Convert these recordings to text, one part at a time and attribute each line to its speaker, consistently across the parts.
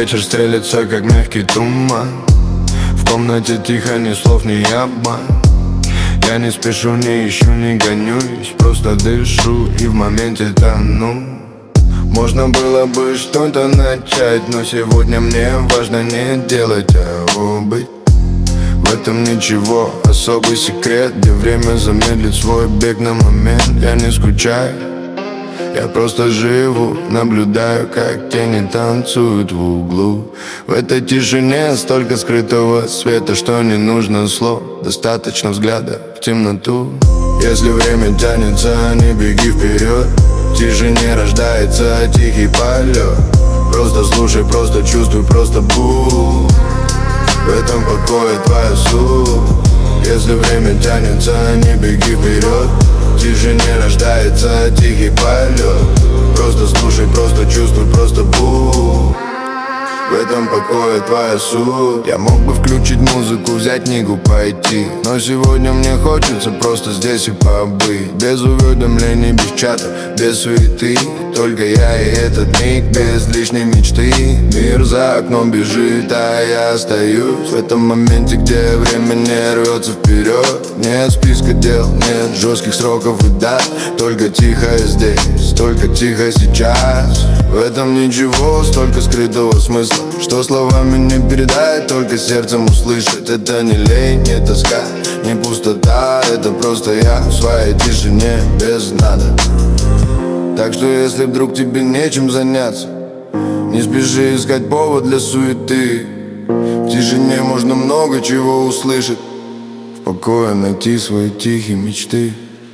Speaker 1: вечер стелется, как мягкий туман. В комнате тихо, ни слов, ни обман. Я не спешу, не ищу, не гонюсь, просто дышу и в моменте тону. Можно было бы что-то начать, но сегодня мне важно не делать, а быть. В этом ничего, особый секрет, где время замедлит свой бег на момент. Я не скучаю, я просто живу, наблюдаю, как тени танцуют в углу. В этой тишине столько скрытого света, что не нужно слов, достаточно взгляда в темноту. Если время тянется, не беги вперед, в тишине рождается тихий полет. Просто слушай, просто чувствуй, просто будь. В этом покое твоя суть. Если время тянется, не беги вперед, в тишине рождается тихий полет. Просто слушай, просто чувствуй, просто будь. В этом покое твоя суть. Я мог бы включить музыку, взять книгу, пойти, но сегодня мне хочется просто здесь и побыть. Без уведомлений, без чата, без суеты, только я и этот миг, без лишней мечты. Мир за окном бежит, а я остаюсь в этом моменте, где время не рвется вперед. Нет списка дел, нет жестких сроков и дат, только тихо здесь, только тихо сейчас. В этом ничего, столько скрытого смысла, что словами не передать, только сердцем услышать. Это не лень, не тоска, не пустота, это просто я в своей тишине без надо. Так что если вдруг тебе нечем заняться, не спеши искать повод для суеты. В тишине можно много чего услышать, в покое найти свои тихие мечты.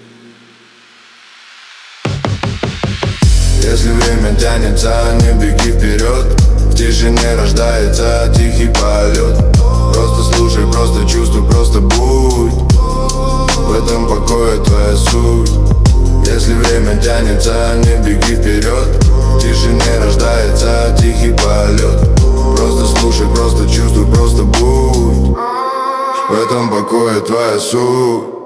Speaker 1: Если время тянется, не беги вперед, в тишине рождается тихий полет. Просто слушай, просто чувствуй, просто будь. В этом покое твоя суть. Если время тянется, не беги вперед, в тишине рождается тихий полет. Просто слушай, просто чувствуй, просто будь. В этом покое твоя суть.